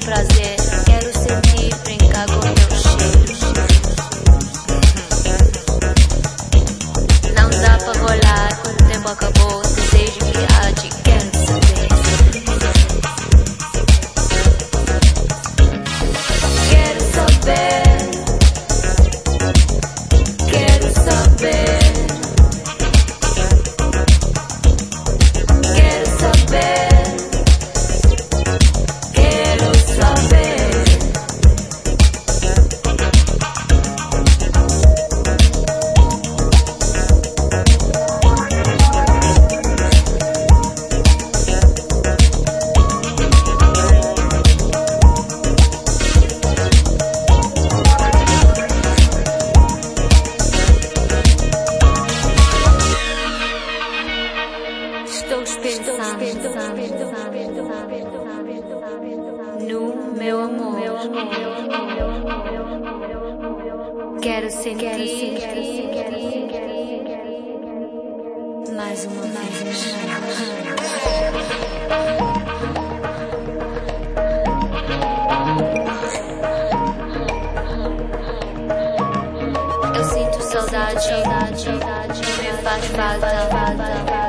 prazer, quero sentir, brincar com teu cheiro. Não dá pra rolar, o tempo acabou, desejo que há de quero saber. Quero saber, quero saber. Quero saber. Estou pensando no meu amor. Quero sentir mais uma vez. Eu sinto saudade, me faz falta.